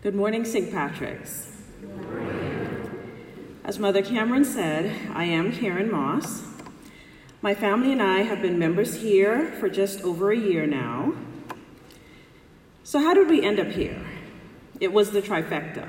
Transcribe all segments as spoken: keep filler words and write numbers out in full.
Good morning, Saint Patrick's. Good morning. As Mother Cameron said, I am Karen Moss. My family and I have been members here for just over a year now. So how did we end up here? It was the trifecta.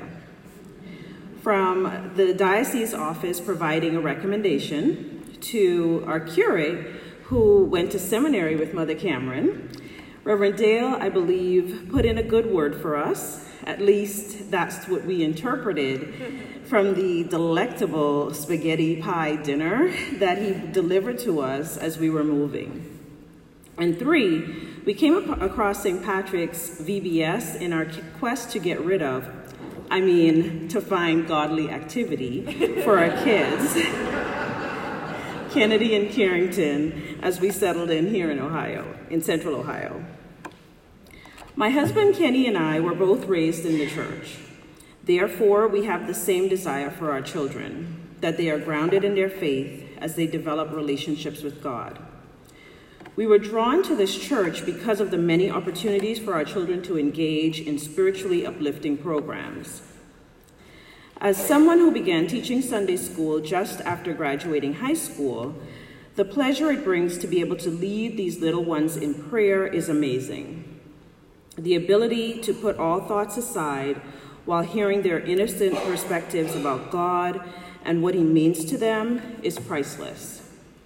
From the diocese office providing a recommendation to our curate who went to seminary with Mother Cameron, Reverend Dale, I believe, put in a good word for us. At least that's what we interpreted from the delectable spaghetti pie dinner that he delivered to us as we were moving. And three, we came across Saint Patrick's V B S in our quest to get rid of, I mean, to find godly activity for our kids, Kennedy and Carrington, as we settled in here in Ohio, in Central Ohio. My husband Kenny and I were both raised in the church. Therefore, we have the same desire for our children, that they are grounded in their faith as they develop relationships with God. We were drawn to this church because of the many opportunities for our children to engage in spiritually uplifting programs. As someone who began teaching Sunday school just after graduating high school, the pleasure it brings to be able to lead these little ones in prayer is amazing. The ability to put all thoughts aside while hearing their innocent perspectives about God and what He means to them is priceless.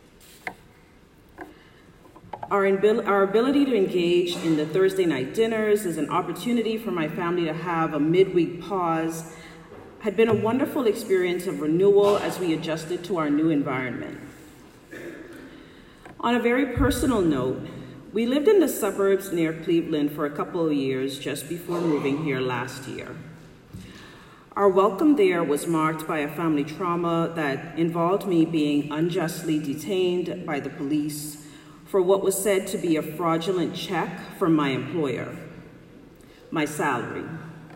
Our, our ability to engage in the Thursday night dinners is an opportunity for my family to have a midweek pause had been a wonderful experience of renewal as we adjusted to our new environment. On a very personal note, we lived in the suburbs near Cleveland for a couple of years just before moving here last year. Our welcome there was marked by a family trauma that involved me being unjustly detained by the police for what was said to be a fraudulent check from my employer, my salary.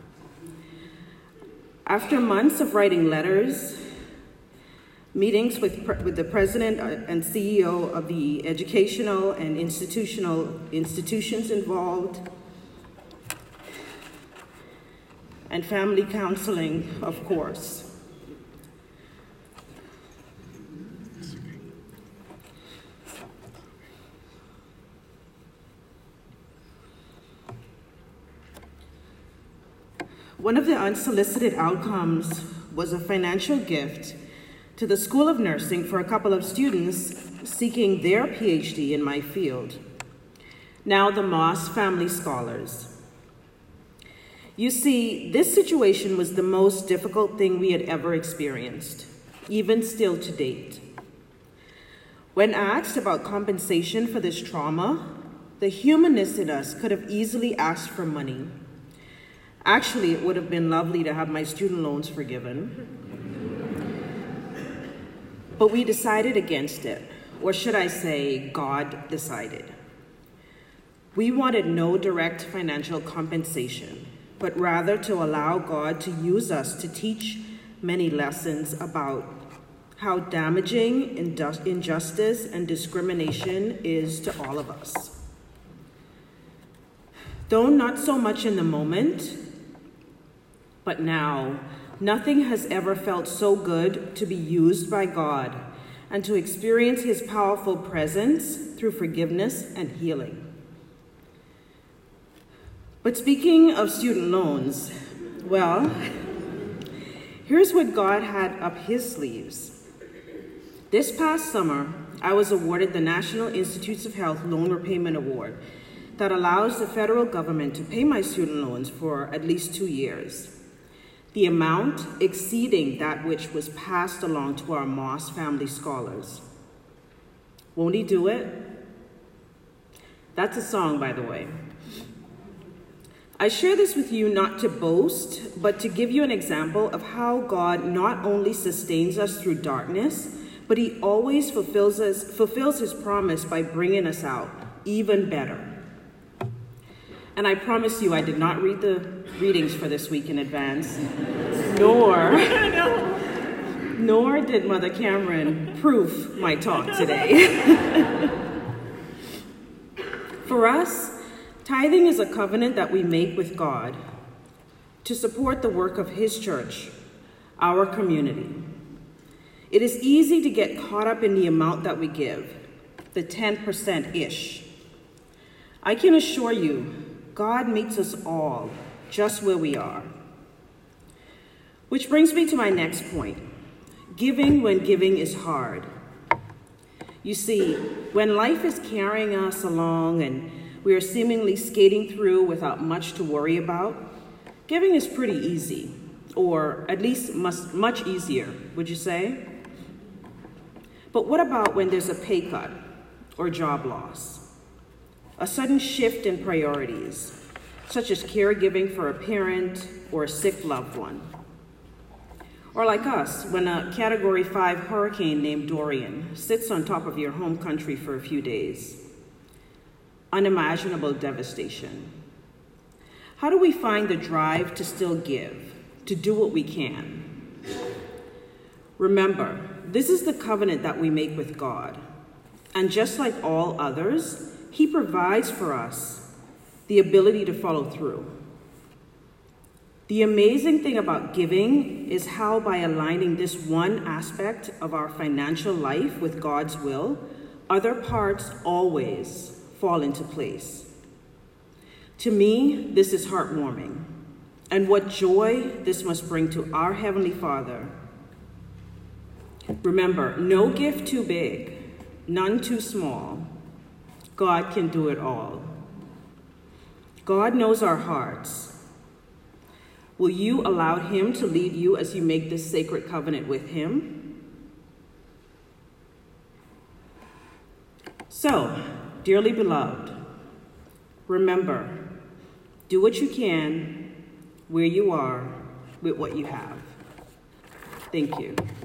After months of writing letters, meetings with, with the president and C E O of the educational and institutional institutions involved, and family counseling, of course. One of the unsolicited outcomes was a financial gift to the School of Nursing for a couple of students seeking their P H D in my field, now the Moss Family Scholars. You see, this situation was the most difficult thing we had ever experienced, even still to date. When asked about compensation for this trauma, the humanness in us could have easily asked for money. Actually, it would have been lovely to have my student loans forgiven. But we decided against it, or should I say, God decided. We wanted no direct financial compensation, but rather to allow God to use us to teach many lessons about how damaging injustice and discrimination is to all of us. Though not so much in the moment, but now, nothing has ever felt so good to be used by God and to experience His powerful presence through forgiveness and healing. But speaking of student loans, well, here's what God had up His sleeves. This past summer, I was awarded the National Institutes of Health Loan Repayment Award that allows the federal government to pay my student loans for at least two years. The amount exceeding that which was passed along to our Moss Family Scholars. Won't He do it? That's a song, by the way. I share this with you not to boast, but to give you an example of how God not only sustains us through darkness, but He always fulfills us, fulfills His promise by bringing us out even better. And I promise you, I did not read the readings for this week in advance, nor, nor did Mother Cameron proof my talk today. For us, tithing is a covenant that we make with God to support the work of his church, our community. It is easy to get caught up in the amount that we give, the ten percent-ish. I can assure you, God meets us all just where we are. Which brings me to my next point, giving when giving is hard. You see, when life is carrying us along and we are seemingly skating through without much to worry about, giving is pretty easy, or at least much, much easier, would you say? But what about when there's a pay cut or job loss? A sudden shift in priorities, such as caregiving for a parent or a sick loved one. Or like us, when a Category five hurricane named Dorian sits on top of your home country for a few days. Unimaginable devastation. How do we find the drive to still give, to do what we can? Remember, this is the covenant that we make with God. And just like all others, he provides for us the ability to follow through. The amazing thing about giving is how by aligning this one aspect of our financial life with God's will, other parts always fall into place. To me, this is heartwarming, and what joy this must bring to our Heavenly Father. Remember, no gift too big, none too small. God can do it all. God knows our hearts. Will you allow him to lead you as you make this sacred covenant with him? So, dearly beloved, remember, do what you can, where you are, with what you have. Thank you.